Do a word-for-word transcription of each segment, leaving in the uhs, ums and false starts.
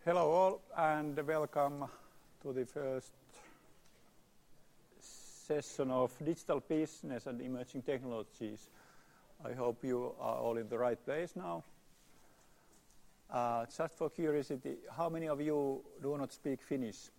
Hello all, and welcome to the first session of Digital Business and Emerging Technologies. I hope you are all in the right place now. Uh, just for curiosity, how many of you do not speak Finnish?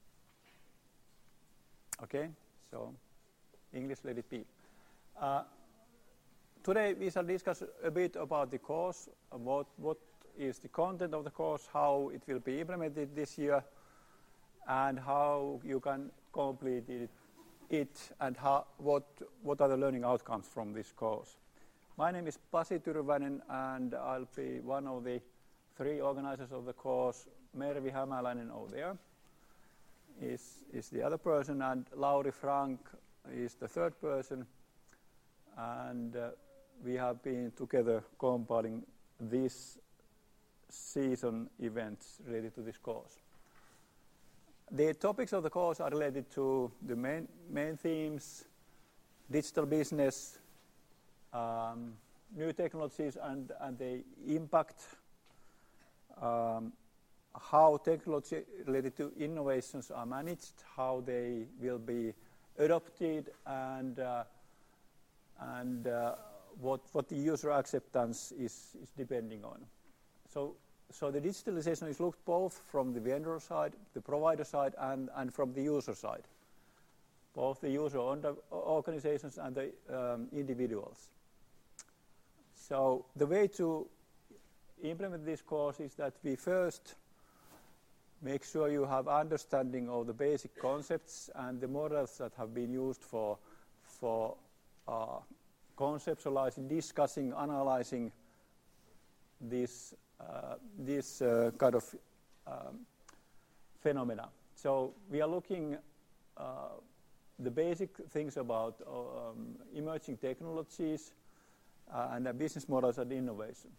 Okay, so English, let it be. Uh, today we shall discuss a bit about the course, about what is the content of the course, how it will be implemented this year, and how you can complete it, it and how, what, what are the learning outcomes from this course. My name is Pasi Tyrväinen, and I'll be one of the three organizers of the course. Mervi Hämäläinen over there is, is the other person, and Lauri Frank is the third person, and uh, we have been together compiling this season events related to this course. The topics of the course are related to the main, main themes: digital business, um, new technologies and, and the impact, um, how technology related to innovations are managed, how they will be adopted, and, uh, and uh, what, what the user acceptance is, is depending on. So, so the digitalization is looked both from the vendor side, the provider side, and, and from the user side, both the user organizations and the um, individuals. So the way to implement this course is that we first make sure you have understanding of the basic concepts and the models that have been used for, for uh, conceptualizing, discussing, analyzing this Uh, this uh, kind of um, phenomena. So we are looking uh, the basic things about um, emerging technologies uh, and uh, business models and innovation.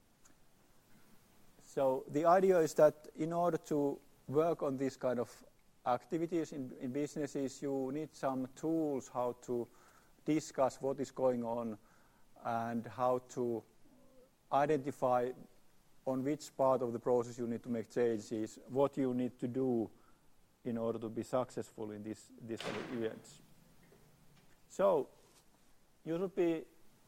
So the idea is that in order to work on these kind of activities in, in businesses, you need some tools how to discuss what is going on and how to identify on which part of the process you need to make changes, what you need to do in order to be successful in this, these events. So you should be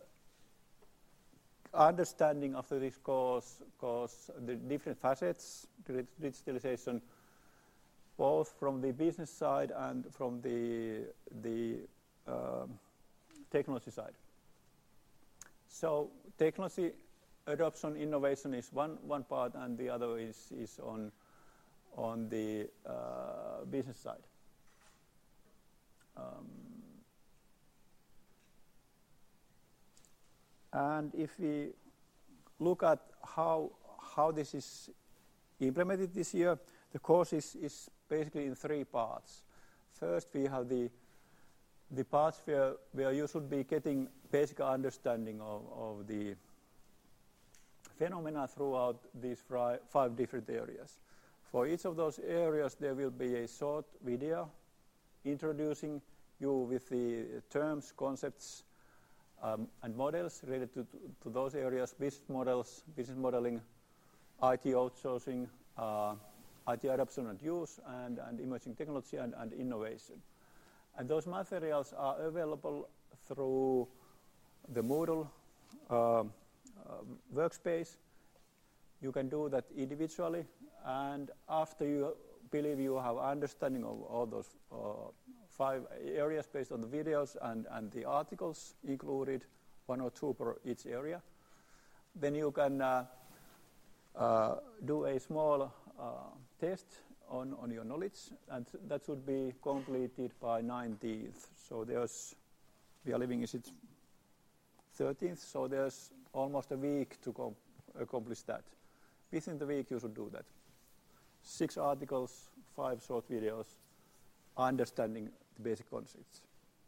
understanding after this course, course the different facets related to digitalization, both from the business side and from the, the uh, technology side. So technology adoption, innovation is one, one part, and the other is, is on, on the uh, business side. Um, and if we look at how, how this is implemented this year, the course is, is basically in three parts. First, we have the, the parts where, where you should be getting basic understanding of, of the phenomena throughout these five different areas. For each of those areas, there will be a short video introducing you with the terms, concepts, um, and models related to, to, to those areas: business models, business modeling, I T outsourcing, uh, I T adoption and use, and, and emerging technology and, and innovation. And those materials are available through the Moodle um, Uh, workspace. You can do that individually, and after you believe you have understanding of all those uh, five areas based on the videos and, and the articles included, one or two per each area, then you can uh, uh, do a small uh, test on, on your knowledge, and that should be completed by nineteenth. So there's, we are living, is it thirteenth, so there's almost a week to com accomplish that. Within the week you should do that. Six articles, five short videos, understanding the basic concepts.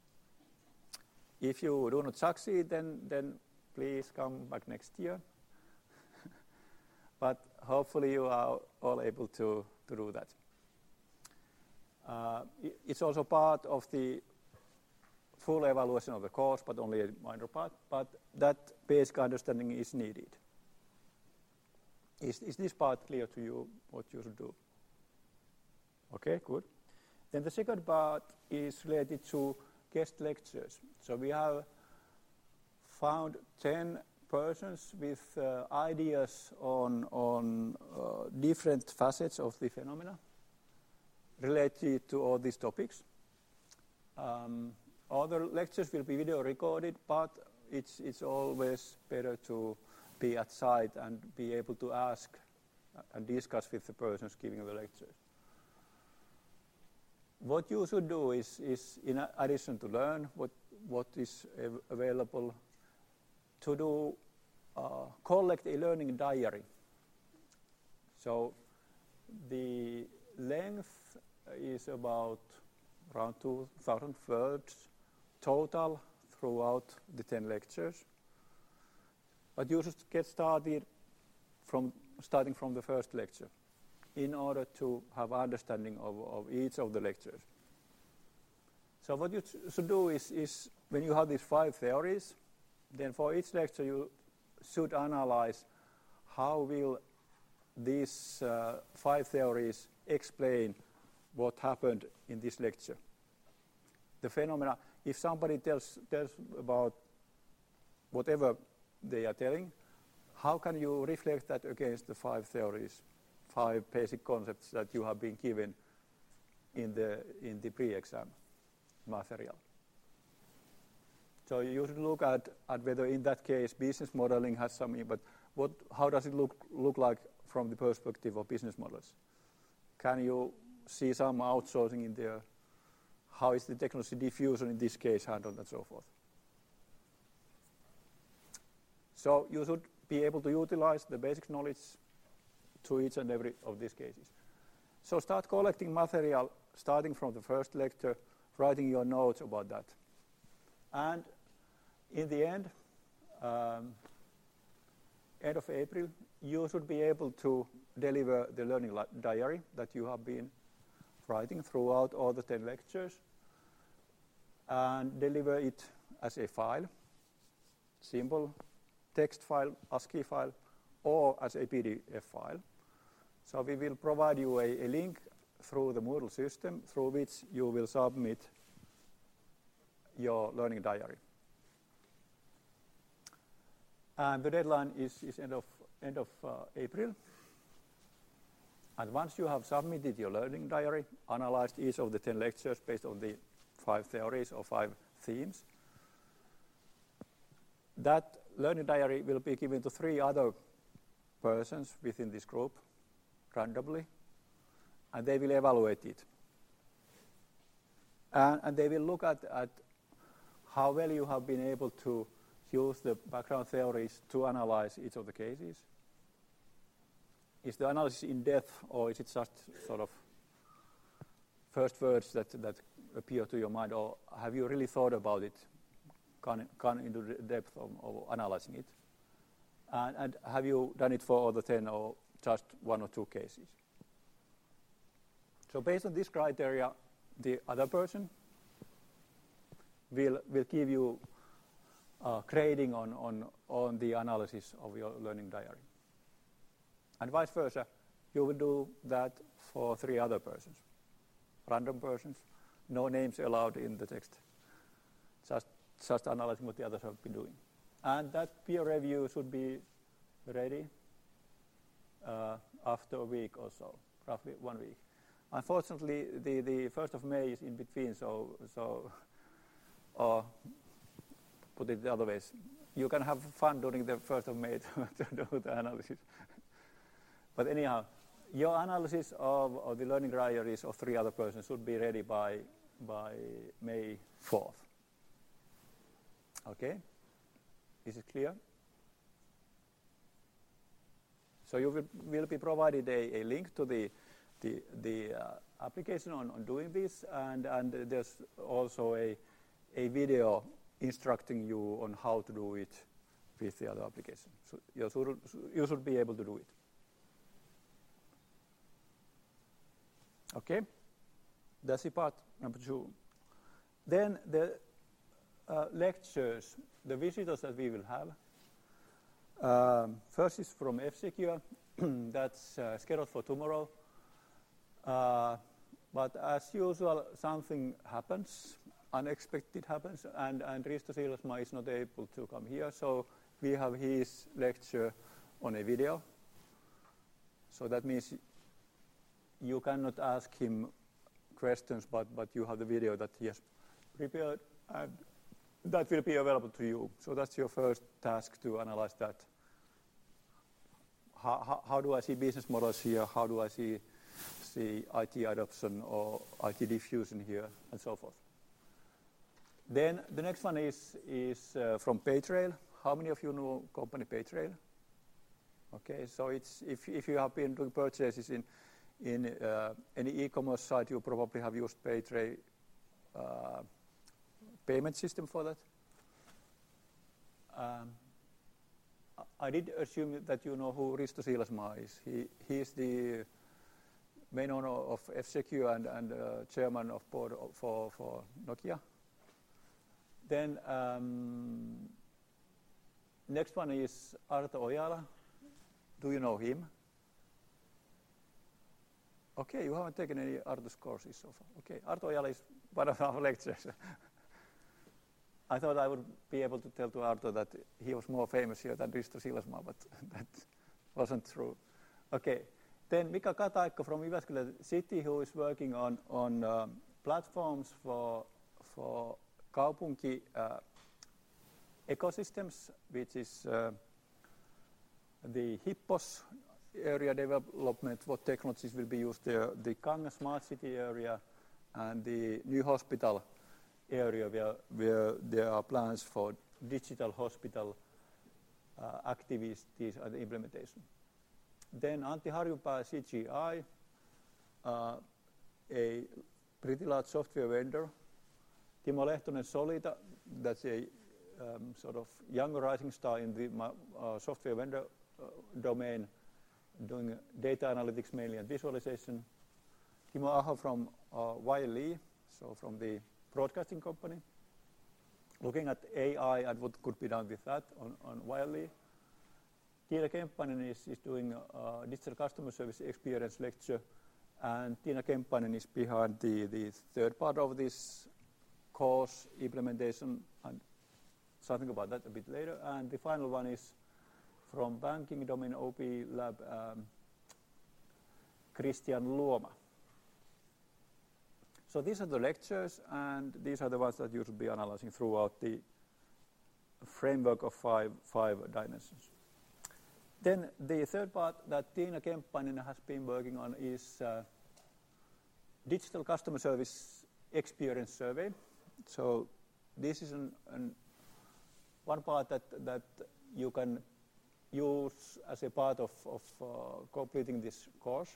If you do not succeed, then, then please come back next year. But hopefully you are all able to, to do that. Uh, it's also part of the full evaluation of the course, but only a minor part, but that basic understanding is needed. Is, is this part clear to you, what you should do? Okay, good. Then the second part is related to guest lectures. So we have found ten persons with uh, ideas on, on uh, different facets of the phenomena related to all these topics. Um, all the lectures will be video recorded, but it's, it's always better to be at site and be able to ask and discuss with the persons giving the lectures. What you should do is, is in addition to learn what, what is av available, to do uh, collect a learning diary. So the length is about around two thousand words total throughout the ten lectures. But you should get started from starting from the first lecture in order to have understanding of, of each of the lectures. So what you should do is, is when you have these five theories, then for each lecture you should analyze how will these uh, five theories explain what happened in this lecture. The phenomena, if somebody tells, tells about whatever they are telling, how can you reflect that against the five theories, five basic concepts that you have been given in the, in the pre-exam material? So you should look at, at whether in that case business modeling has some, but what, how does it look, look like from the perspective of business models? Can you see some outsourcing in there? How is the technology diffusion in this case handled and so forth? So you should be able to utilize the basic knowledge to each and every of these cases. So start collecting material starting from the first lecture, writing your notes about that. And in the end, um, end of April, you should be able to deliver the learning diary that you have been writing throughout all the ten lectures and deliver it as a file, simple text file, ASCII file, or as a P D F file. So we will provide you a, a link through the Moodle system through which you will submit your learning diary. And the deadline is, is end of, end of uh, April. And once you have submitted your learning diary, analyzed each of the ten lectures based on the five theories or five themes, that learning diary will be given to three other persons within this group randomly, and they will evaluate it. And, and they will look at, at how well you have been able to use the background theories to analyze each of the cases. Is the analysis in depth, or is it just sort of first words that, that appear to your mind, or have you really thought about it, gone, gone into the depth of, of analyzing it? And, and have you done it for all the ten or just one or two cases? So based on this criteria, the other person will, will give you uh, grading on, on, on the analysis of your learning diary. And vice versa, you will do that for three other persons, random persons, no names allowed in the text, just, just analyzing what the others have been doing. And that peer review should be ready uh, after a week or so, roughly one week. Unfortunately, the, the first of May is in between, so, so or put it the other ways, you can have fun during the first of May to, to do the analysis. But anyhow, your analysis of, of the learning diaries of three other persons should be ready by, by May fourth. Okay? Is it clear? So you will, will be provided a, a link to the, the, the uh, application on, on doing this, and, and there's also a, a video instructing you on how to do it with the other application. So you should, you should be able to do it. Okay, that's the part number two. Then the uh, lectures, the visitors that we will have, Um, first is from F-Secure. That's uh, scheduled for tomorrow. Uh, but as usual, something happens, unexpected happens, and, and Risto Siilasmaa is not able to come here, so we have his lecture on a video. So that means you cannot ask him questions, but, but you have the video that he has prepared, and that will be available to you. So that's your first task, to analyze that. How, how, how do I see business models here? How do I see, see I T adoption or I T diffusion here, and so forth. Then the next one is, is uh, from Paytrail. How many of you know company Paytrail? Okay, so it's, if, if you have been doing purchases in, in uh, any e-commerce site, you probably have used Paytrail uh, payment system for that. Um, I did assume that you know who Risto Siilasmaa is. He, he is the main owner of F-Secure and, and uh, chairman of board for, for Nokia. Then um, next one is Arto Ojala. Do you know him? Okay, you haven't taken any Arto's courses so far. Okay, Arto Ojala is one of our lecturers. I thought I would be able to tell to Arto that he was more famous here than Risto Siilasmaa, but that wasn't true. Okay, then Mika Kataikko from Jyväskylä City, who is working on, on um, platforms for, for kaupunki uh, ecosystems, which is uh, the Hippos area development, what technologies will be used there, the Kanga Smart City area, and the new hospital area where, where there are plans for digital hospital uh, activities and implementation. Then Antti Harjunpää, C G I, uh, a pretty large software vendor. Timo Lehtonen, Solita, that's a um, sort of young rising star in the uh, software vendor uh, domain, doing data analytics mainly and visualization. Timo Aho from uh, Y L E, so from the broadcasting company, looking at A I and what could be done with that on, on Y L E. Tiina Kemppainen is, is doing a digital customer service experience lecture, and Tiina Kemppainen is behind the, the third part of this course implementation, and something about that a bit later. And the final one is from banking domain O P lab, um, Christian Luoma. So these are the lectures, and these are the ones that you should be analyzing throughout the framework of five, five dimensions. Then the third part that Tiina Kemppainen has been working on is uh, digital customer service experience survey. So this is an, an one part that, that you can use as a part of, of uh, completing this course.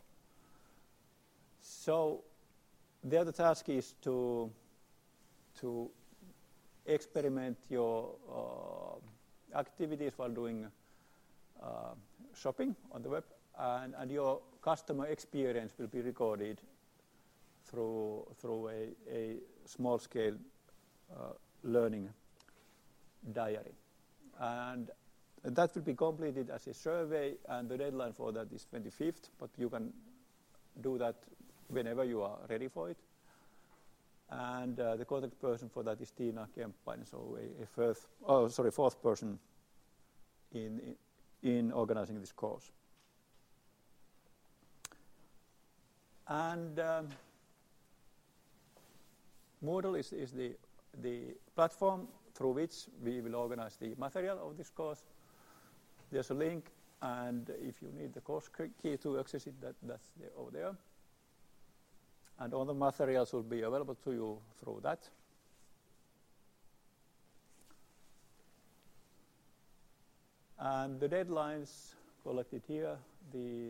So there the task is to, to experiment your uh, activities while doing uh, shopping on the web, and, and your customer experience will be recorded through, through a, a small-scale uh, learning diary. And that will be completed as a survey, and the deadline for that is twenty-fifth, but you can do that whenever you are ready for it. And uh, the contact person for that is Tiina Kemppainen, so a, a first, oh, sorry, fourth person in, in in organizing this course. And um, Moodle is, is the, the platform through which we will organize the material of this course. There's a link, and if you need the course key to access it, that, that's there, over there. And all the materials will be available to you through that. And the deadlines collected here, the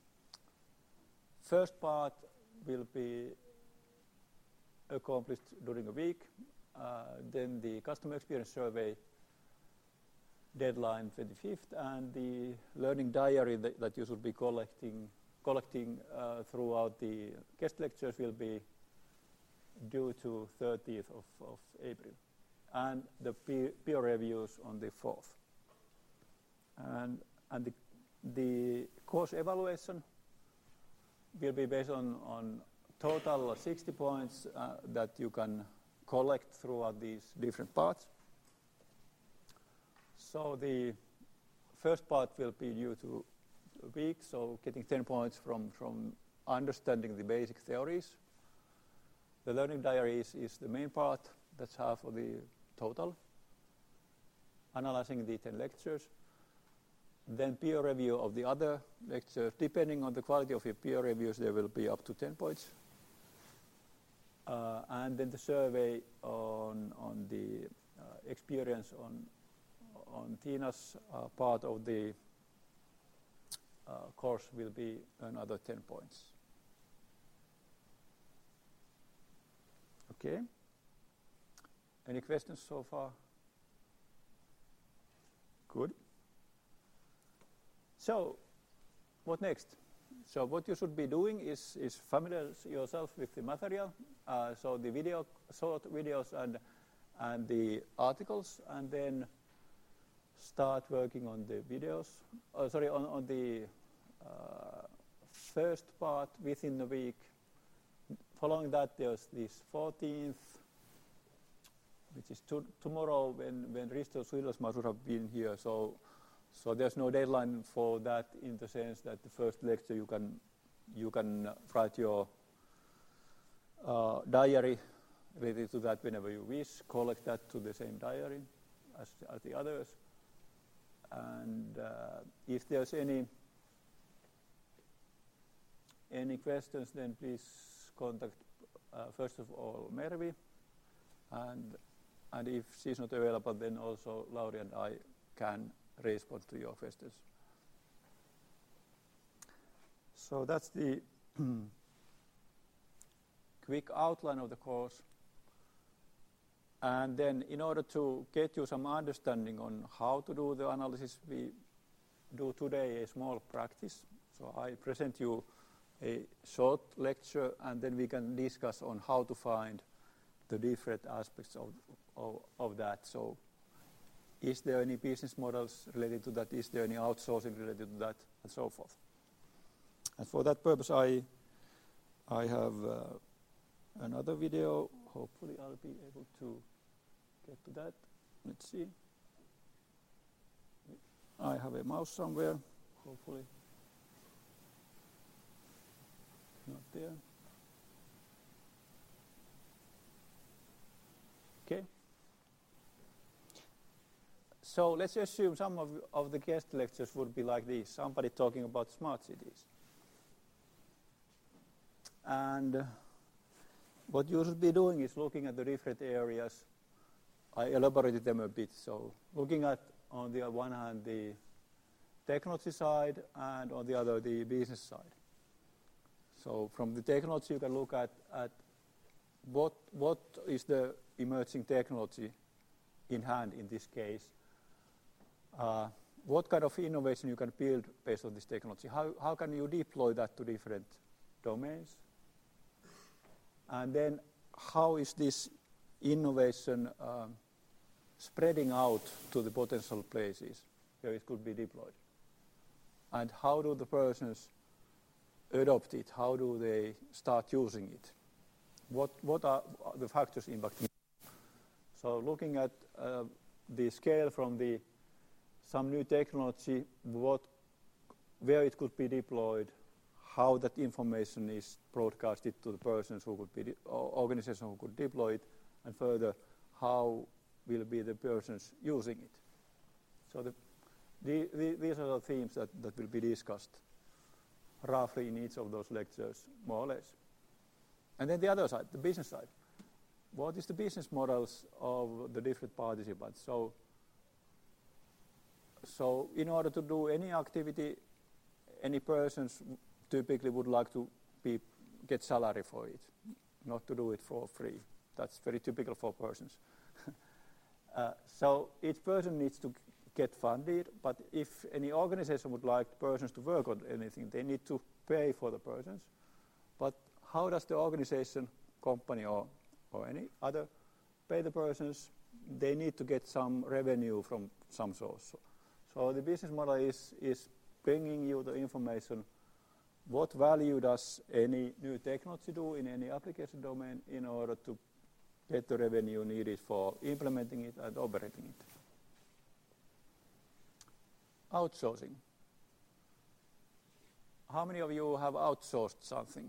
first part will be accomplished during a week. Uh, then the customer experience survey deadline twenty-fifth, and the learning diary that, that you should be collecting, collecting uh, throughout the guest lectures will be due to thirtieth of, of April. And the peer, peer reviews on the fourth. And, and the, the course evaluation will be based on, on total sixty points uh, that you can collect throughout these different parts. So the first part will be due to a week, so getting ten points from, from understanding the basic theories. The learning diary is, is the main part, that's half of the total. Analyzing the ten lectures. Then peer review of the other lectures. Depending on the quality of your peer reviews, there will be up to ten points. Uh, and then the survey on, on the uh, experience on, on Tina's uh, part of the uh, course will be another ten points. Okay. Any questions so far? Good. So, what next? So what you should be doing is, is familiarize yourself with the material, uh, so the video, short videos and, and the articles, and then start working on the videos, uh, sorry, on, on the uh, first part within the week. Following that, there's this fourteenth, which is to tomorrow when, when Risto Suilosma should have been here. So, so there's no deadline for that in the sense that the first lecture you can, you can write your uh, diary related to that whenever you wish, collect that to the same diary as, as the others. And uh, if there's any, any questions, then please contact uh, first of all Mervi, and and if she's not available, then also Lauri and I can respond to your questions. So that's the quick outline of the course. And then in order to get you some understanding on how to do the analysis, we do today a small practice. So I present you a short lecture, and then we can discuss on how to find the different aspects of, of, of that. So is there any business models related to that? Is there any outsourcing related to that? And so forth. And for that purpose, I, I have uh, another video. Hopefully I'll be able to get to that. Let's see. I have a mouse somewhere, hopefully. Not there. Okay. So let's assume some of, of the guest lectures would be like this. Somebody talking about smart cities. And uh, what you should be doing is looking at the different areas. I elaborated them a bit. So looking at, on the one hand, the technology side, and on the other, the business side. So from the technology, you can look at, at what, what is the emerging technology in hand in this case. Uh, what kind of innovation you can build based on this technology. How, how can you deploy that to different domains? And then how is this innovation um, spreading out to the potential places where it could be deployed? And how do the persons adopt it? How do they start using it? What, what are the factors impacting? So looking at uh, the scale from the some new technology, what, where it could be deployed, how that information is broadcasted to the persons who could be, de or organizations who could deploy it, and further, how will be the persons using it. So the, the, the, these are the themes that, that will be discussed roughly in each of those lectures, more or less. And then the other side, the business side. What is the business models of the different participants? So, so in order to do any activity, any persons typically would like to be, get salary for it, not to do it for free. That's very typical for persons. uh, so each person needs to get funded, but if any organization would like persons to work on anything, they need to pay for the persons. But how does the organization, company, or, or any other pay the persons? They need to get some revenue from some source. So, So the business model is, is bringing you the information, what value does any new technology do in any application domain in order to get the revenue needed for implementing it and operating it. Outsourcing. How many of you have outsourced something?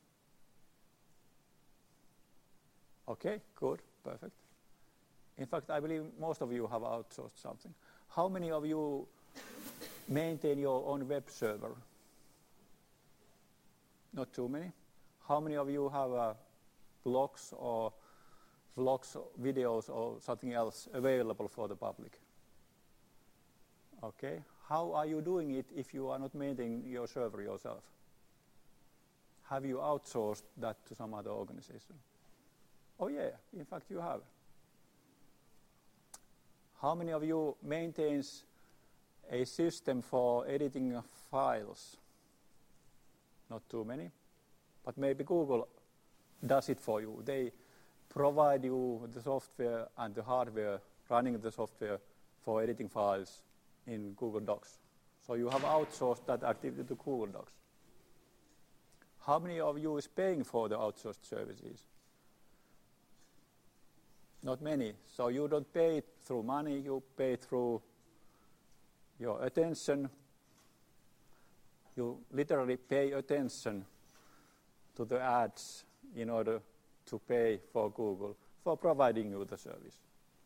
Okay, good, perfect. In fact, I believe most of you have outsourced something. How many of you maintain your own web server? Not too many. How many of you have uh, blogs or vlogs, or videos or something else available for the public? Okay. How are you doing it if you are not maintaining your server yourself? Have you outsourced that to some other organization? Oh yeah, in fact you have. How many of you maintains a system for editing files? Not too many, but maybe Google does it for you. They provide you the software and the hardware running the software for editing files in Google Docs. So you have outsourced that activity to Google Docs. How many of you is paying for the outsourced services? Not many. So you don't pay it through money, you pay through your attention. You literally pay attention to the ads in order to pay for Google for providing you the service.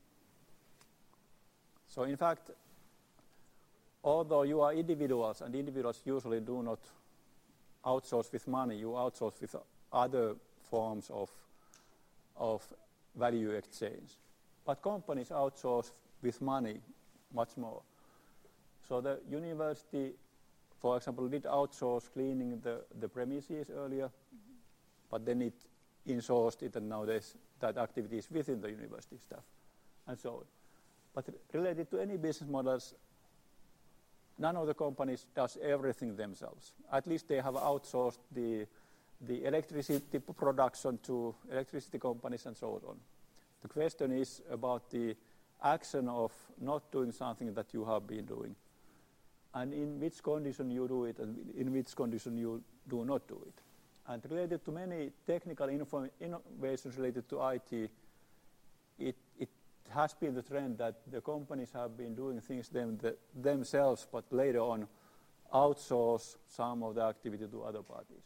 So in fact, although you are individuals, and individuals usually do not outsource with money, you outsource with other forms of, of value exchange. But companies outsource with money much more. So the university, for example, did outsource cleaning the, the premises earlier, mm-hmm. but then it insourced it, and nowadays that activity is within the university staff, and so on. But related to any business models, none of the companies does everything themselves. At least they have outsourced the, the electricity production to electricity companies and so on. The question is about the action of not doing something that you have been doing, and in which condition you do it and in which condition you do not do it. And related to many technical innovations related to I T, it, it has been the trend that the companies have been doing things them, the, themselves, but later on outsource some of the activity to other parties.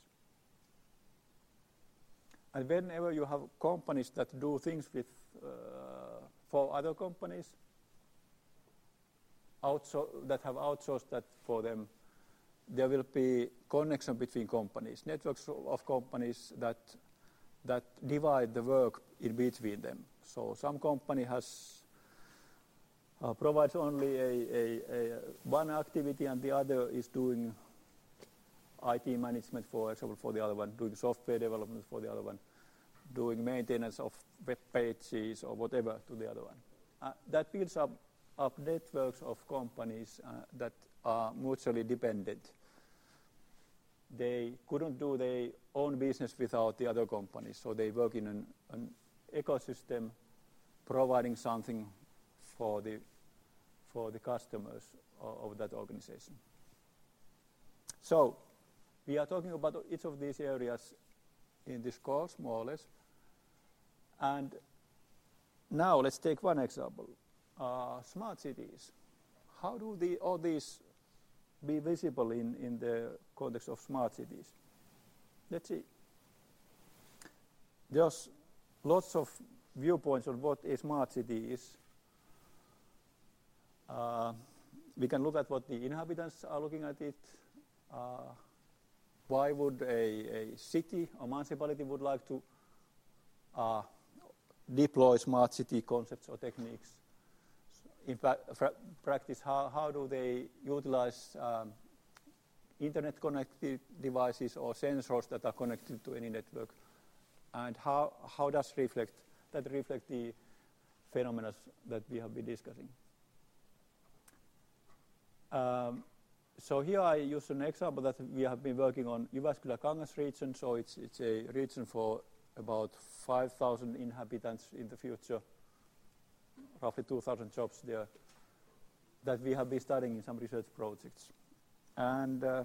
And whenever you have companies that do things with, uh, for other companies, that have outsourced that for them, there will be connection between companies, networks of companies that that divide the work in between them. So some company has uh, provides only a, a, a one activity, and the other is doing I T management, for example, for the other one, doing software development for the other one, doing maintenance of web pages or whatever to the other one. Uh, that builds up of networks of companies uh, that are mutually dependent. They couldn't do their own business without the other companies, so they work in an, an ecosystem providing something for the, for the customers of, of that organization. So we are talking about each of these areas in this course, more or less. And now let's take one example. Uh, smart cities. How do the, all these be visible in, in the context of smart cities? Let's see. There's lots of viewpoints on what a smart city is. Uh, we can look at what the inhabitants are looking at it. Uh, why would a, a city or municipality would like to uh, deploy smart city concepts or techniques? In pra practice, how, how do they utilize um, internet connected devices or sensors that are connected to any network? And how, how does reflect, that reflect the phenomena that we have been discussing? Um, so here I use an example that we have been working on Jyväskylä-Kangas region. So it's, it's a region for about five thousand inhabitants in the future. Roughly two thousand jobs there. that we have been studying in some research projects. And uh,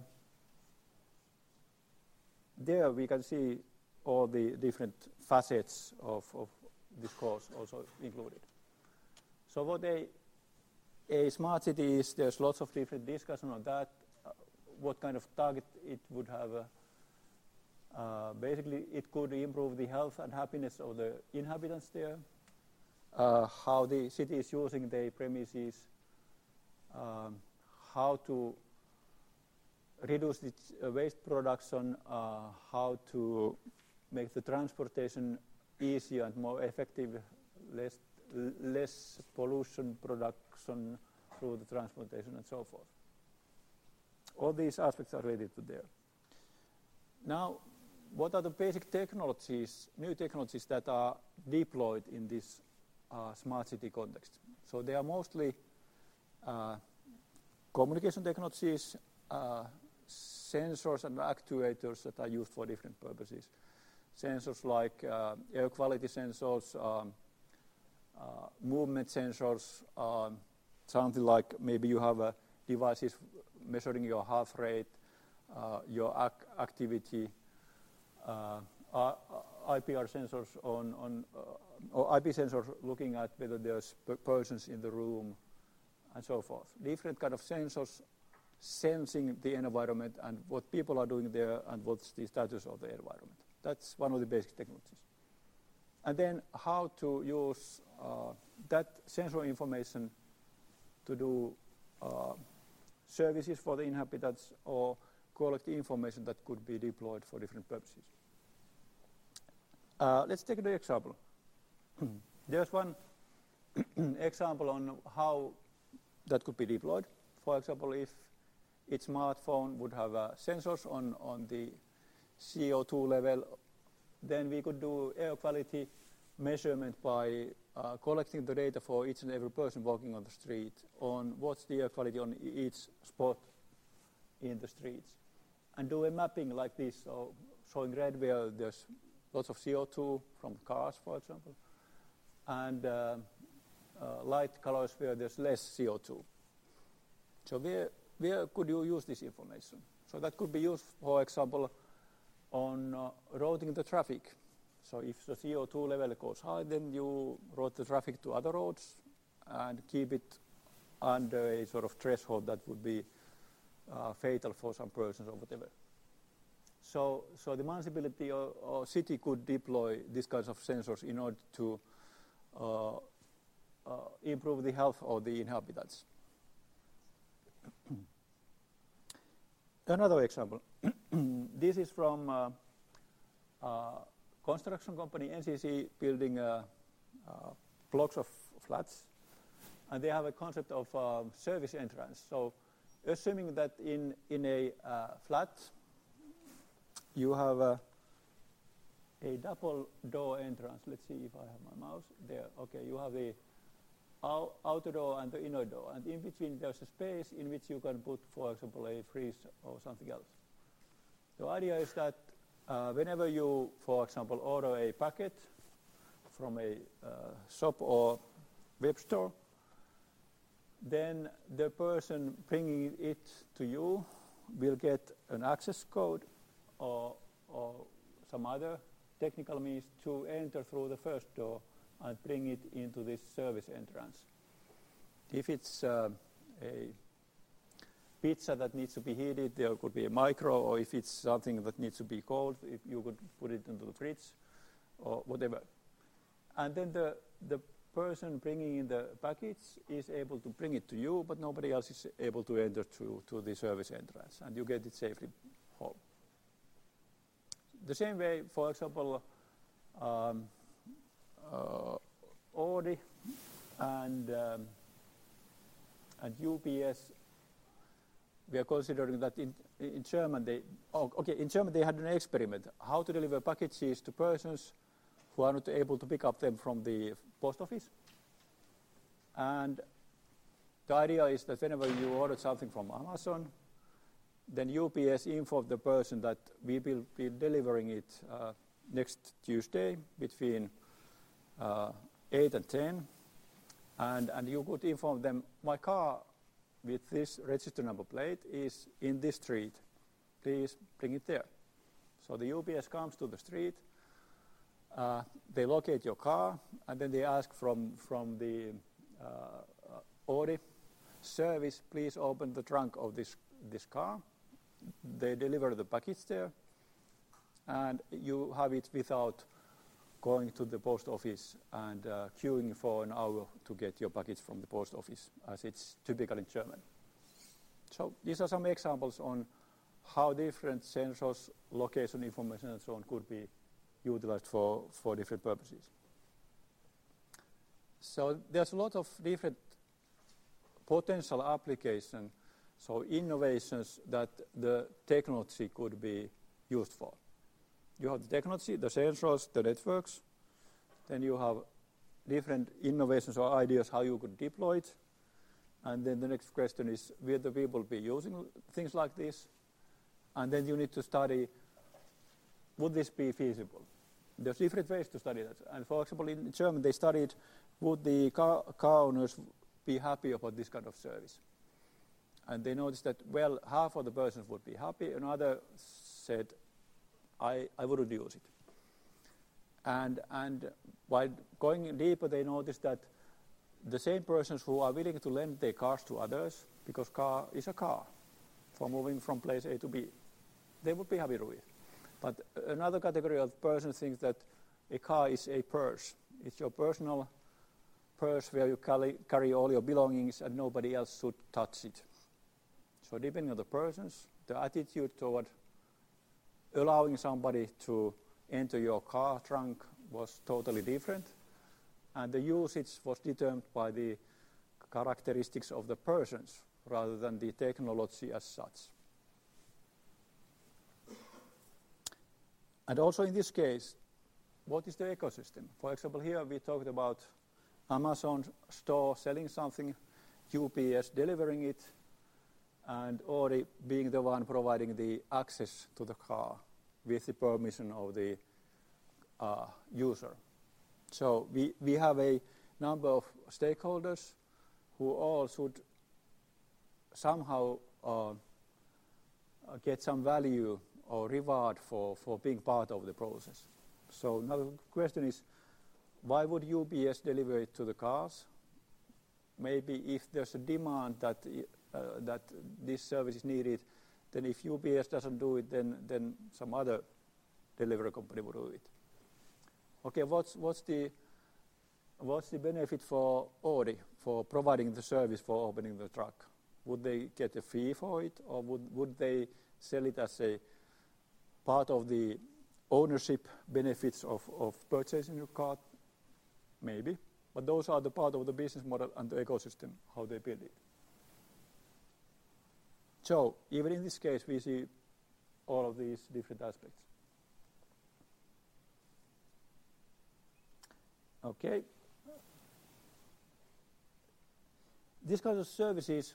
there we can see all the different facets of, of this course also included. So what a, a smart city is, there's lots of different discussion on that, uh, what kind of target it would have. Uh, uh, basically, it could improve the health and happiness of the inhabitants there, uh, how the city is using the premises, um, how to reduce its uh, waste production, uh, how to make the transportation easier and more effective, less, less pollution production through the transportation and so forth. All these aspects are related to there. Now, what are the basic technologies, new technologies that are deployed in this uh, smart city context? So they are mostly uh, communication technologies, uh, sensors and actuators that are used for different purposes. Sensors like uh, air quality sensors, um, uh, movement sensors, um, something like maybe you have uh, devices measuring your heart rate, uh, your ac activity, uh, I P R sensors on, on uh, or I P sensors looking at whether there's persons in the room, and so forth. Different kind of sensors sensing the environment and what people are doing there and what's the status of the environment. That's one of the basic technologies. And then how to use uh, that sensor information to do uh, services for the inhabitants or collect information that could be deployed for different purposes. Uh, let's take the example. There's one example on how that could be deployed. For example, if its smartphone would have uh, sensors on, on the C O two level, then we could do air quality measurement by uh, collecting the data for each and every person walking on the street on what's the air quality on each spot in the streets. And do a mapping like this, so showing red where there's lots of C O two from cars, for example, and uh, uh, light colors where there's less C O two. So where, where could you use this information? So that could be used, for example, on uh, routing the traffic. So if the C O two level goes high, then you route the traffic to other roads and keep it under a sort of threshold that would be uh, fatal for some persons or whatever. So, so the municipality or, or city could deploy these kinds of sensors in order to uh, uh, improve the health of the inhabitants. Another example. This is from uh, uh, construction company N C C building uh, uh, blocks of flats, and they have a concept of uh, service entrance. So, assuming that in in a uh, flat you have a, a double door entrance. Let's see if I have my mouse there. Okay, you have the out, outer door and the inner door, and in between there's a space in which you can put, for example, a fridge or something else. The idea is that uh, whenever you, for example, order a packet from a uh, shop or web store, then the person bringing it to you will get an access code or, or some other technical means to enter through the first door and bring it into this service entrance. If it's uh, a pizza that needs to be heated, there could be a micro, or if it's something that needs to be cold, if you could put it into the fridge or whatever. And then the, the person bringing in the package is able to bring it to you, but nobody else is able to enter to, to the service entrance, and you get it safely home. The same way, for example, um, uh, Audi and, um, and U P S, we are considering that in, in Germany, they, oh, okay, in Germany they had an experiment, how to deliver packages to persons who are not able to pick up them from the post office. And the idea is that whenever you order something from Amazon, then U P S informed the person that we will be delivering it uh, next Tuesday between uh, eight and ten. And, and you could inform them, my car with this register number plate is in this street. Please bring it there. So the U P S comes to the street, uh, they locate your car, and then they ask from, from the uh, Audi service, please open the trunk of this, this car. They deliver the package there, and you have it without going to the post office and uh, queuing for an hour to get your package from the post office, as it's typical in Germany. So these are some examples on how different sensors, location information and so on could be utilized for, for different purposes. So there's a lot of different potential applications, so innovations that the technology could be used for. You have the technology, the sensors, the networks. Then you have different innovations or ideas how you could deploy it. And then the next question is, will the people be using things like this? And then you need to study, would this be feasible? There's different ways to study that. And for example, in Germany, they studied, would the car, car owners be happy about this kind of service? And they noticed that, well, half of the persons would be happy, another said, I, I wouldn't use it. And, and while going deeper, they noticed that the same persons who are willing to lend their cars to others, because car is a car for moving from place A to B, they would be happy with it. But another category of persons thinks that a car is a purse. It's your personal purse where you carry, carry all your belongings and nobody else should touch it. So depending on the persons, the attitude toward allowing somebody to enter your car trunk was totally different, and the usage was determined by the characteristics of the persons rather than the technology as such. And also in this case, what is the ecosystem? For example, here we talked about Amazon store selling something, U P S delivering it, and Audi being the one providing the access to the car with the permission of the uh, user. So we, we have a number of stakeholders who all should somehow uh, get some value or reward for, for being part of the process. So now the question is, why would U P S deliver it to the cars? Maybe if there's a demand that uh, that this service is needed, then if U P S doesn't do it, then then some other delivery company will do it. Okay, what's what's the what's the benefit for Audi for providing the service for opening the truck? Would they get a fee for it, or would would they sell it as a part of the ownership benefits of, of purchasing a car? Maybe, but those are the part of the business model and the ecosystem, how they build it. So even in this case, we see all of these different aspects. Okay. This kind of services,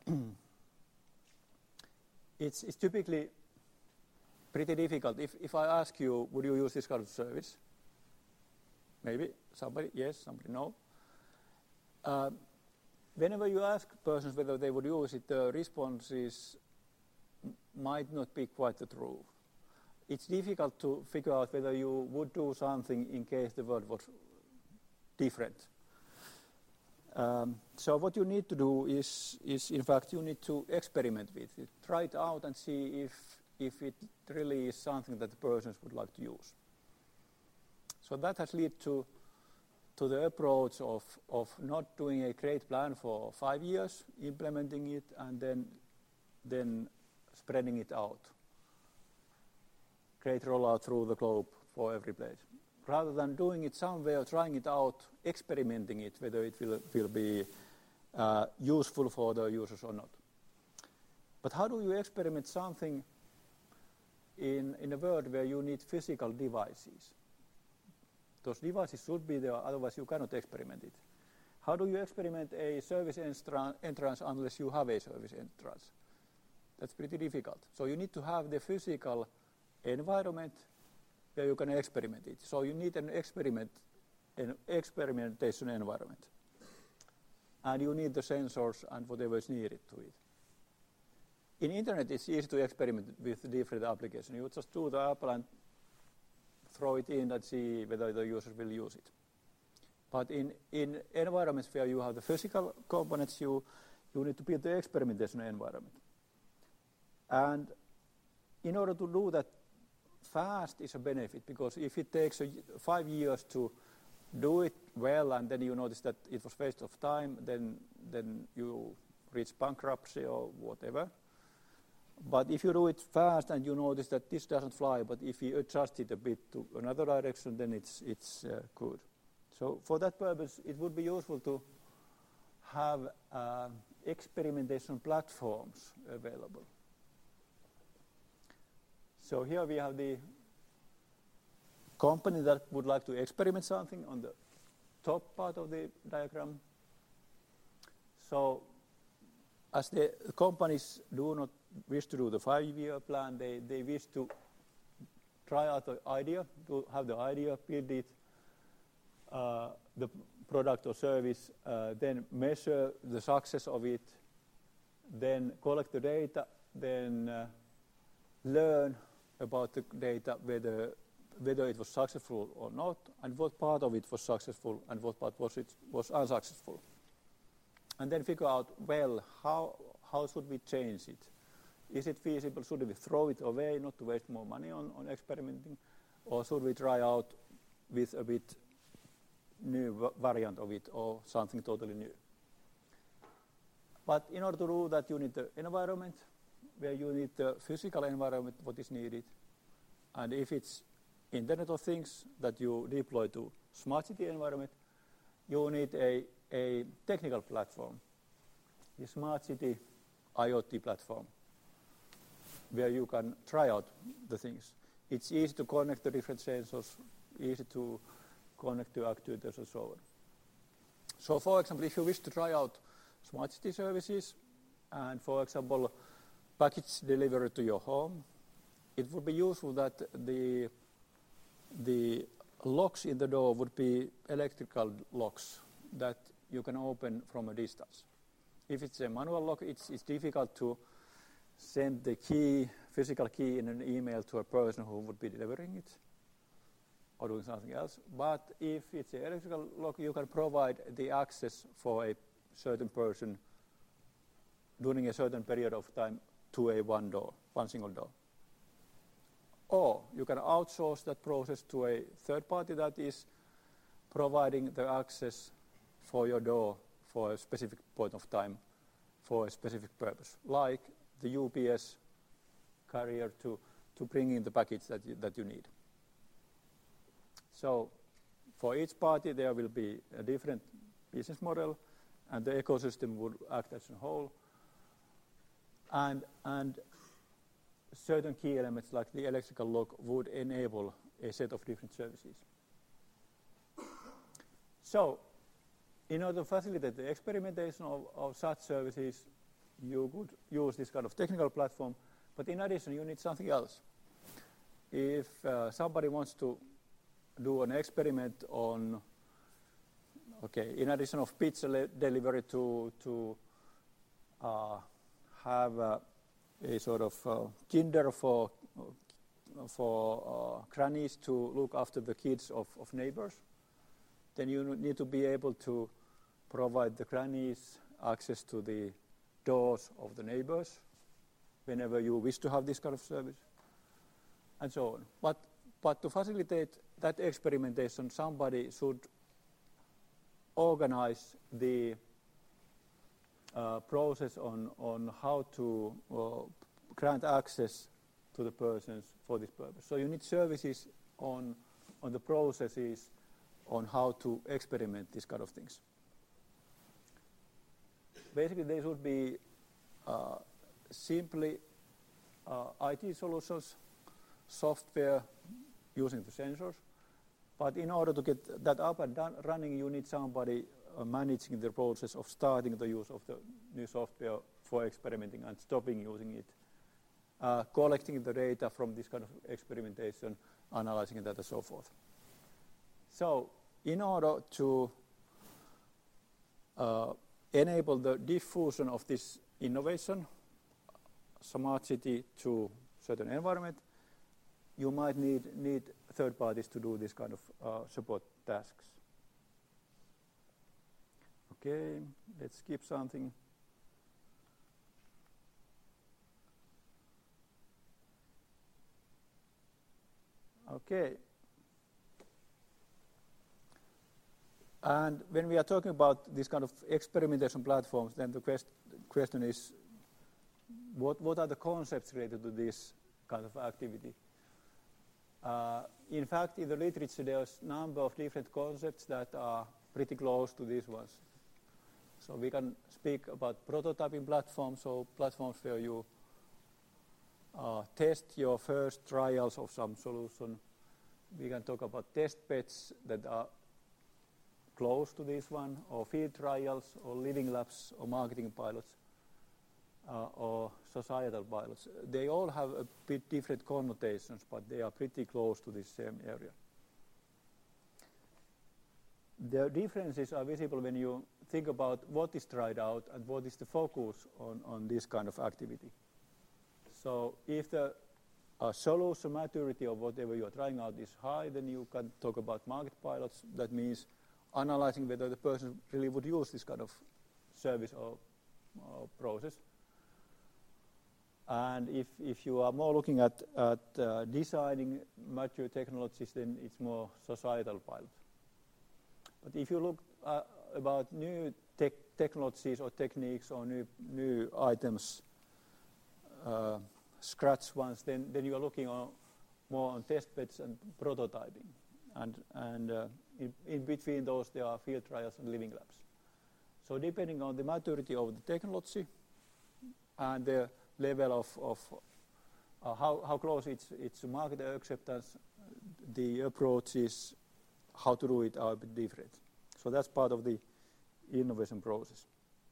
it's, it's typically pretty difficult. If, if I ask you, would you use this kind of service? Maybe somebody, yes, somebody, no. Uh, whenever you ask persons whether they would use it, the responses might not be quite the truth. It's difficult to figure out whether you would do something in case the world was different. Um, so what you need to do is, is, in fact, you need to experiment with it. Try it out and see if, if it really is something that the persons would like to use. So that has led to, to the approach of, of not doing a great plan for five years, implementing it, and then, then spreading it out. Great rollout through the globe for every place. Rather than doing it somewhere, trying it out, experimenting it, whether it will, will be uh, useful for the users or not. But how do you experiment something in, in a world where you need physical devices? Those devices should be there, otherwise you cannot experiment it. How do you experiment a service entrance unless you have a service entrance? That's pretty difficult. So you need to have the physical environment where you can experiment it. So you need an experiment, an experimentation environment. and you need the sensors and whatever is needed to it. In internet, it's easy to experiment with different applications. You just do the app and throw it in and see whether the users will use it. But in, in environments where you have the physical components, you, you need to build the experimentation environment. And in order to do that fast is a benefit, because if it takes a, five years to do it well and then you notice that it was waste of time, then, then you reach bankruptcy or whatever. But if you do it fast and you notice that this doesn't fly, but if you adjust it a bit to another direction, then it's, it's uh, good. So for that purpose, it would be useful to have uh, experimentation platforms available. So here we have the company that would like to experiment something on the top part of the diagram. So as the companies do not wish to do the five-year plan, they, they wish to try out the idea, to have the idea, build it, uh, the product or service, uh, then measure the success of it, then collect the data, then uh, learn about the data, whether whether it was successful or not, and what part of it was successful and what part was it was unsuccessful. And then figure out, well, how how should we change it? Is it feasible? Should we throw it away, not to waste more money on, on experimenting? Or should we try out with a bit new variant of it or something totally new? But in order to do that, you need the environment, where you need the physical environment, what is needed. And if it's Internet of Things that you deploy to smart city environment, you need a, a technical platform, the smart city IoT platform, where you can try out the things. It's easy to connect the different sensors, easy to connect to actuators and so on. So for example, if you wish to try out smart city services and for example, package delivery to your home, it would be useful that the the locks in the door would be electrical locks that you can open from a distance. If it's a manual lock, it's, it's difficult to send the key, physical key in an email to a person who would be delivering it or doing something else. But if it's an electrical lock, you can provide the access for a certain person during a certain period of time to a one door, one single door. Or you can outsource that process to a third party that is providing the access for your door for a specific point of time for a specific purpose, like the U P S carrier to, to bring in the package that you, that you need. So for each party there will be a different business model and the ecosystem would act as a whole. And, and certain key elements like the electrical lock would enable a set of different services. So in order to facilitate the experimentation of, of such services, you could use this kind of technical platform, but in addition you need something else. If uh, somebody wants to do an experiment on, okay, in addition of pizza delivery to, to uh, have uh, a sort of uh, kinder for uh, for uh, grannies to look after the kids of, of neighbors, then you need to be able to provide the grannies access to the doors of the neighbors whenever you wish to have this kind of service, and so on. But, but to facilitate that experimentation, somebody should organize the Uh, process on, on how to uh, grant access to the persons for this purpose. So you need services on, on the processes on how to experiment these kind of things. Basically, they should be uh, simply uh, I T solutions, software using the sensors. But in order to get that up and done, running, you need somebody Uh, managing the process of starting the use of the new software for experimenting and stopping using it, uh, collecting the data from this kind of experimentation, analyzing that and so forth. So in order to uh, enable the diffusion of this innovation, smart city to certain environment, you might need, need third parties to do this kind of uh, support tasks. Okay, let's skip something. Okay. And when we are talking about this kind of experimentation platforms, then the quest question is, what, what are the concepts related to this kind of activity? Uh, in fact, in the literature, there's a number of different concepts that are pretty close to these ones. So we can speak about prototyping platforms, so platforms where you uh, test your first trials of some solution. We can talk about test beds that are close to this one, or field trials, or living labs, or marketing pilots, uh, or societal pilots. They all have a bit different connotations, but they are pretty close to this same area. The differences are visible when you think about what is tried out and what is the focus on, on this kind of activity. So if the uh, solution maturity of whatever you are trying out is high, then you can talk about market pilots. That means analyzing whether the person really would use this kind of service or, or process. And if, if you are more looking at, at uh, designing mature technologies, then it's more societal pilot. But if you look uh, about new tech technologies or techniques or new, new items, uh, scratch ones, then, then you are looking on, more on test beds and prototyping. And, and uh, in, in between those, there are field trials and living labs. So depending on the maturity of the technology and the level of, of uh, how, how close it's, it's to market acceptance, the approaches, how to do it are a bit different. So that's part of the innovation process.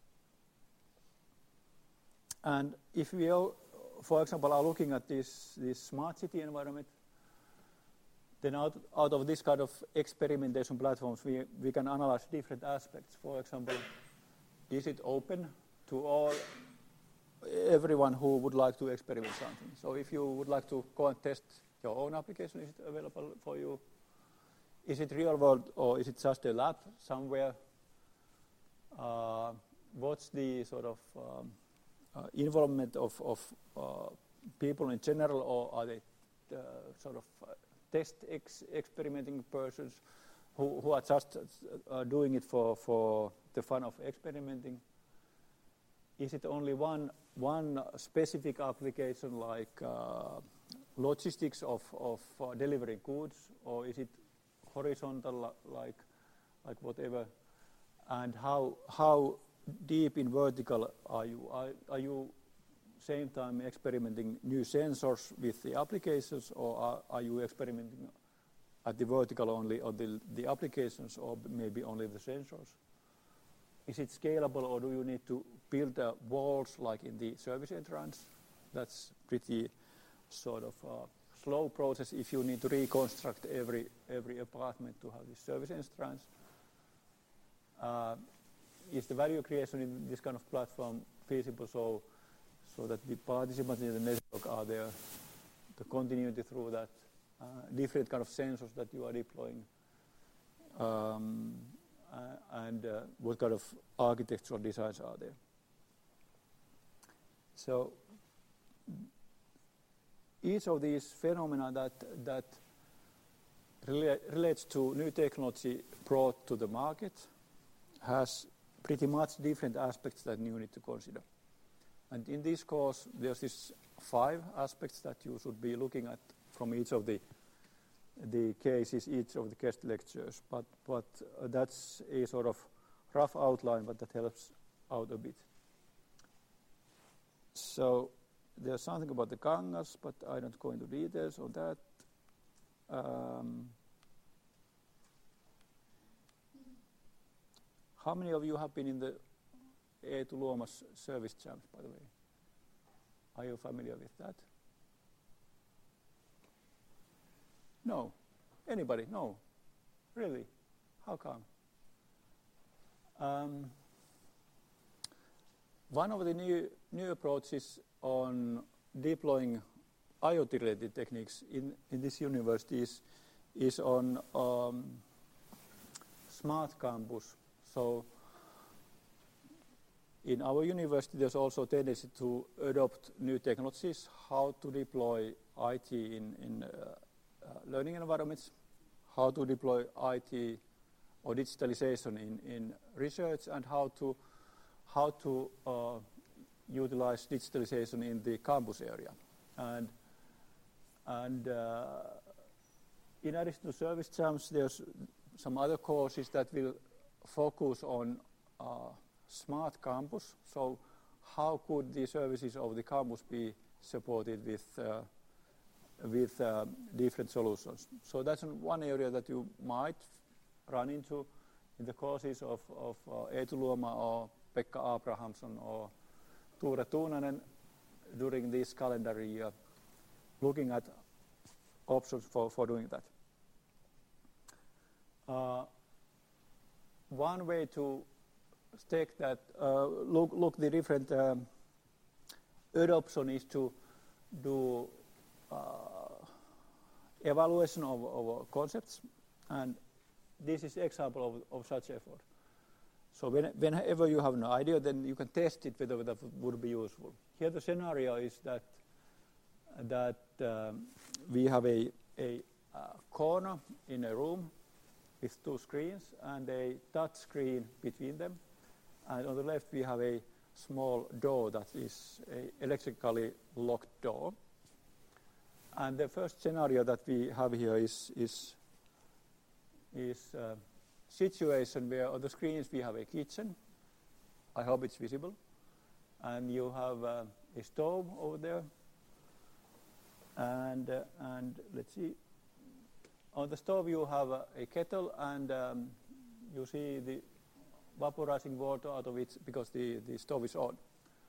And if we, are, for example, are looking at this, this smart city environment, then out, out of this kind of experimentation platforms, we, we can analyze different aspects. For example, is it open to all, everyone who would like to experiment something? So if you would like to go and test your own application, is it available for you? Is it real world or is it just a lab somewhere? Uh, what's the sort of um, uh, involvement of, of uh, people in general, or are they uh, sort of uh, test ex experimenting persons who, who are just uh, doing it for, for the fun of experimenting? Is it only one, one specific application like uh, logistics of, of uh, delivering goods, or is it horizontal, like, like whatever, and how how deep in vertical are you? Are, are you same time experimenting new sensors with the applications, or are, are you experimenting at the vertical only, or the, the applications, or maybe only the sensors? Is it scalable, or do you need to build uh, walls like in the service entrance? That's pretty sort of uh, slow process if you need to reconstruct every every apartment to have this service entrance. Uh, is the value creation in this kind of platform feasible, so so that the participants in the network are there, the continuity through that, uh, different kind of sensors that you are deploying, um, uh, and uh, what kind of architectural designs are there. So each of these phenomena that, that rela relates to new technology brought to the market has pretty much different aspects that you need to consider. And in this course, there's this five aspects that you should be looking at from each of the, the cases, each of the guest lectures. But, but uh, that's a sort of rough outline, but that helps out a bit. So there's something about the Kangas, but I don't go into details on that. Um, how many of you have been in the Eetu Luomas service jams, by the way? Are you familiar with that? No. Anybody? No. Really? How come? Um, one of the new, new approaches on deploying IoT-related techniques in, in this university is, is on um, smart campus. So in our university, there's also a tendency to adopt new technologies, how to deploy I T in, in uh, uh, learning environments, how to deploy I T or digitalization in, in research, and how to, how to uh, utilize digitalization in the campus area. And, and uh, in addition to service jams, there's some other courses that will focus on uh, smart campus. So how could the services of the campus be supported with, uh, with uh, different solutions? So that's one area that you might run into in the courses of, of uh, Eetu Luoma or Pekka Abrahamsson or Ture Tuunanen during this calendar year, looking at options for, for doing that. Uh, one way to take that, uh, look, look the different um, adoption is to do uh, evaluation of, of concepts, and this is example of, of such effort. So when, whenever you have an idea, then you can test it whether that would be useful. Here the scenario is that that um, we have a, a uh, corner in a room with two screens and a touch screen between them. And on the left we have a small door that is an electrically locked door. And the first scenario that we have here is is, is a situation where on the screens we have a kitchen. I hope it's visible. And you have uh, a stove over there. And, uh, and let's see, on the stove you have uh, a kettle, and um, you see the vaporizing water out of it because the, the stove is on.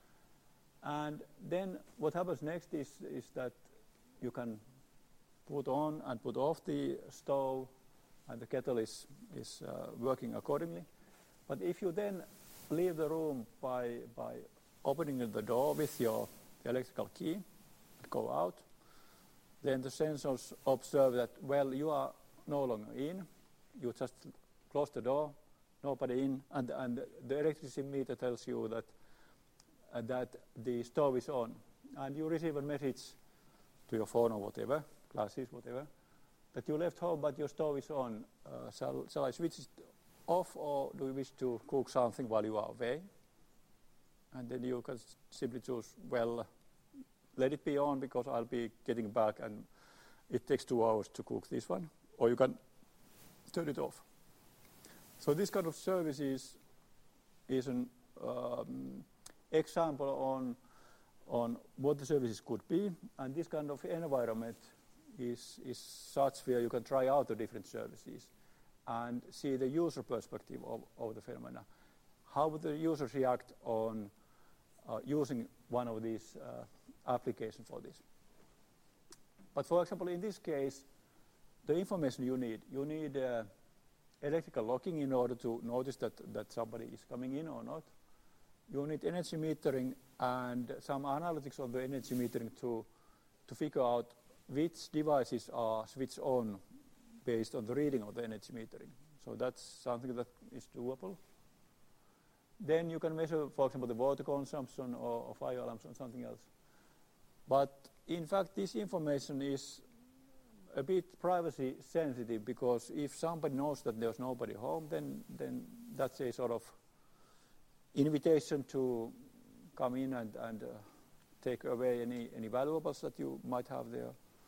And then what happens next is, is that you can put on and put off the stove, and the kettle is, is uh, working accordingly. But if you then leave the room by, by opening the door with your electrical key, go out, then the sensors observe that, well, you are no longer in. You just close the door, nobody in, and, and the electricity meter tells you that, uh, that the stove is on. And you receive a message to your phone or whatever, glasses, whatever, that you left home but your stove is on. Uh, shall, shall I switch it off, or do you wish to cook something while you are away? And then you can simply choose, well, let it be on because I'll be getting back and it takes two hours to cook this one. Or you can turn it off. So this kind of service is, is an um, example on, on what the services could be. And this kind of environment is, is such where you can try out the different services and see the user perspective of, of the phenomena. How would the users react on uh, using one of these uh, application for this. But for example, in this case, the information you need, you need uh, electrical locking in order to notice that, that somebody is coming in or not. You need energy metering and some analytics of the energy metering to, to figure out which devices are switched on based on the reading of the energy metering. So that's something that is doable. Then you can measure, for example, the water consumption or, or fire alarms or something else. But in fact, this information is a bit privacy sensitive, because if somebody knows that there's nobody home, then, then that's a sort of invitation to come in and, and uh, take away any, any valuables that you might have there.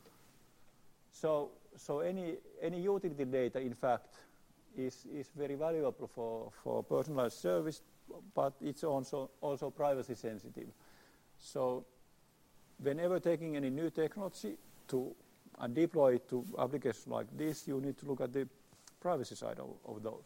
So, so any, any utility data, in fact, is, is very valuable for, for personalized service, but it's also, also privacy sensitive. So whenever taking any new technology to and deploy it to applications like this, you need to look at the privacy side of, of those.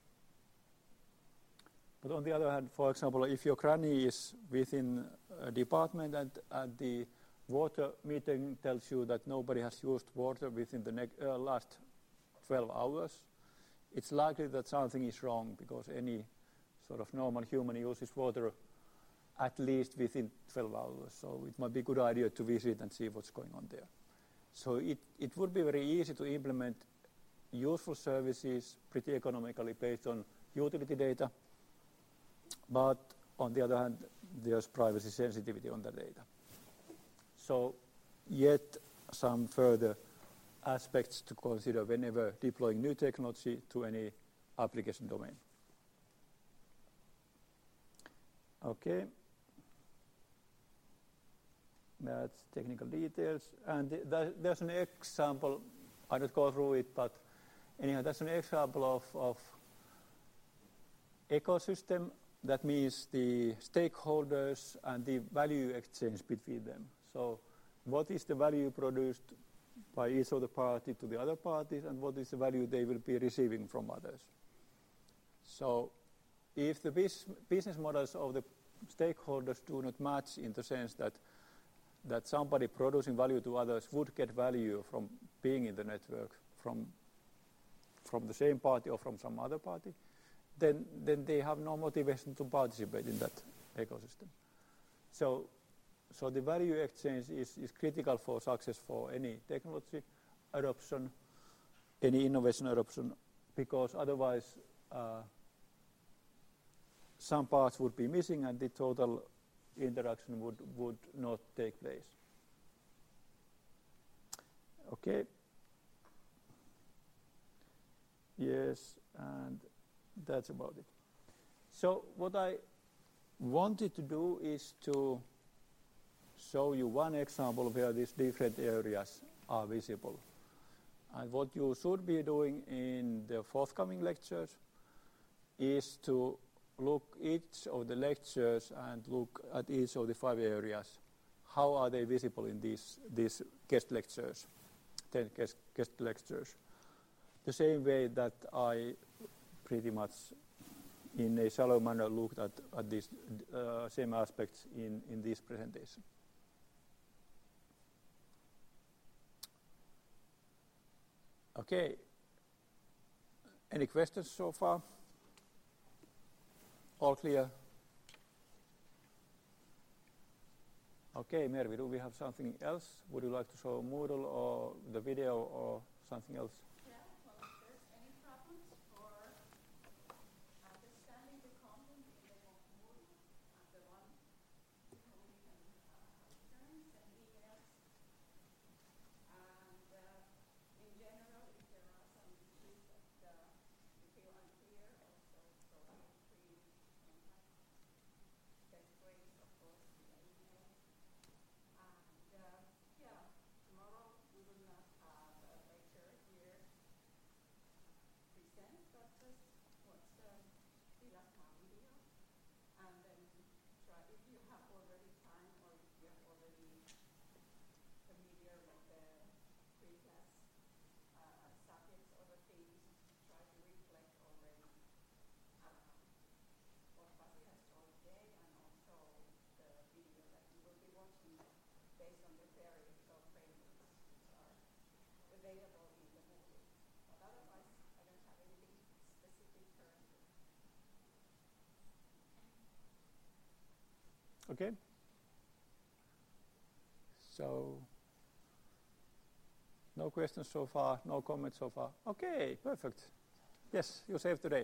But on the other hand, for example, if your granny is within a department and, and the water metering tells you that nobody has used water within the uh, last twelve hours, it's likely that something is wrong, because any sort of normal human uses water at least within twelve hours. So it might be a good idea to visit and see what's going on there. So it, it would be very easy to implement useful services pretty economically based on utility data. But on the other hand, there's privacy sensitivity on the data. So yet some further aspects to consider whenever deploying new technology to any application domain. Okay. That's technical details. And th th there's an example. I don't go through it, but anyhow, that's an example of, of ecosystem. That means the stakeholders and the value exchange between them. So what is the value produced by each of the party to the other parties, and what is the value they will be receiving from others? So if the bus business models of the stakeholders do not match in the sense that that somebody producing value to others would get value from being in the network from from the same party or from some other party, then then they have no motivation to participate in that ecosystem. So so the value exchange is, is critical for success for any technology adoption, any innovation adoption, because otherwise uh, some parts would be missing and the total interaction would, would not take place. Okay. Yes, and that's about it. So what I wanted to do is to show you one example where these different areas are visible. And what you should be doing in the forthcoming lectures is to look each of the lectures and look at each of the five areas. How are they visible in these, these guest lectures, ten guest, guest lectures? The same way that I pretty much in a shallow manner looked at, at these uh, same aspects in, in this presentation. Okay. Any questions so far? All clear? Okay, Mervi, do we have something else? Would you like to show Moodle or the video or something else? Yeah, well, if there's any problems for understanding the content in the Moodle, uh, the one who we can uh, return, send emails. And uh, in general, if there are some issues that uh, you feel unclear, also feel free to contact. Best way is, of course, via email. And uh, yeah, tomorrow we will not have a lecture here present, but just watch the Vilasma video. And then try, if you have already time or if you are already familiar with the pre-class uh, subjects or the themes, try to reflect already um, what Pasi has told today, and also the video that you will be watching based on the theoretical frameworks which are available in the Moodle. But otherwise, I don't have anything specific currently. Okay. So, no questions so far, no comments so far. Okay, perfect. Yes, you saved the day.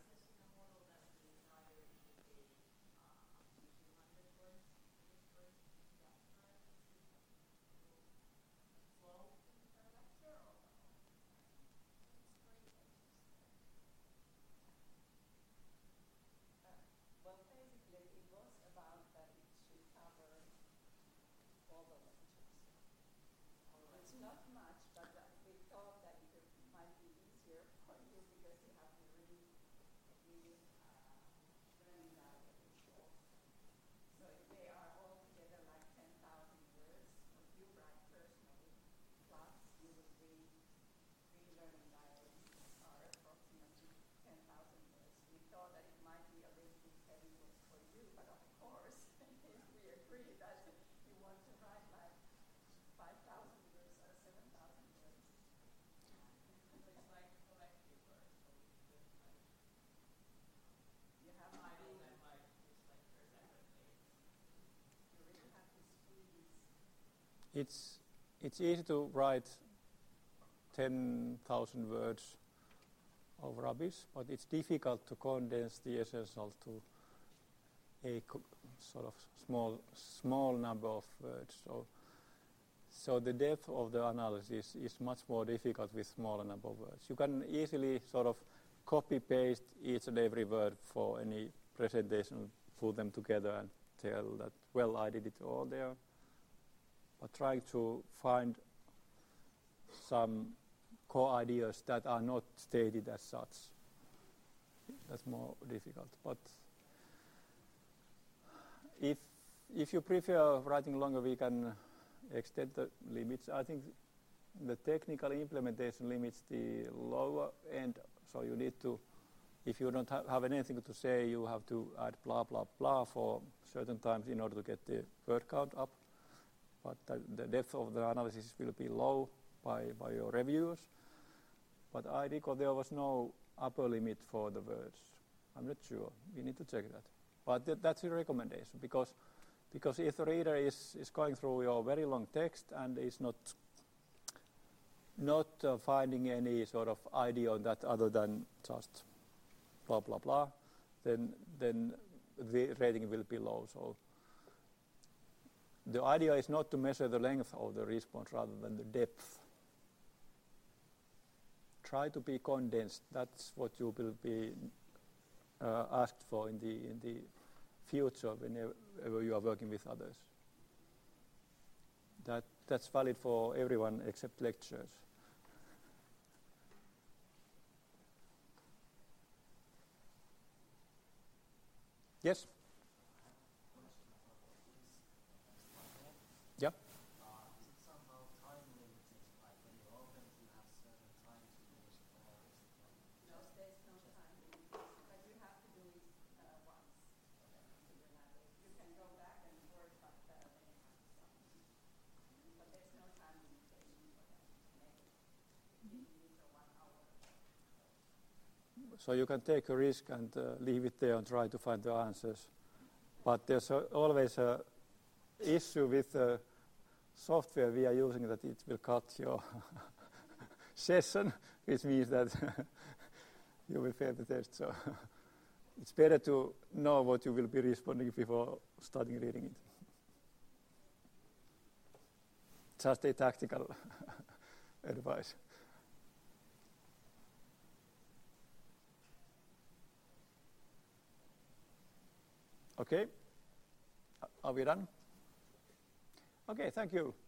Well, basically, it was about that it should cover all the lectures. It's not much, but uh, we thought that it might be easier for you because you have to read the uh, learning diaries also. So if they are all together like ten thousand words, what you write personally, plus you would read three learning diaries are approximately ten thousand words. We thought that it might be a little bit heavy for you, but of course, if we agree that you want to write like five thousand words or seven thousand words. So it's like collective work. So it's just like it's it's easy to write ten thousand words of rubbish, but it's difficult to condense the essential to a co sort of small small number of words. So, so the depth of the analysis is much more difficult with smaller number of words. You can easily sort of copy paste each and every word for any presentation, put them together and tell that, well, I did it all there. But trying to find some core ideas that are not stated as such, that's more difficult. But if if you prefer writing longer, we can extend the limits. I think the technical implementation limits the lower end, so you need to, if you don't ha have anything to say, you have to add blah blah blah for certain times in order to get the word count up. But the, the depth of the analysis will be low by, by your reviewers. But I recall there was no upper limit for the words. I'm not sure. We need to check that. But th that's a recommendation, because because if the reader is, is going through your very long text and is not not uh, finding any sort of idea on that other than just blah blah blah, then then the rating will be low. So the idea is not to measure the length of the response rather than the depth. Try to be condensed. That's what you will be uh, asked for in the in the future whenever you are working with others. That that's valid for everyone except lecturers. Yes. Yeah. So you can take a risk and uh, leave it there and try to find the answers. But there's a, always a issue with the software we are using, that it will cut your session, which means that you will fail the test. So it's better to know what you will be responding before starting reading it. Just a tactical advice. Okay, are we done? Okay, thank you.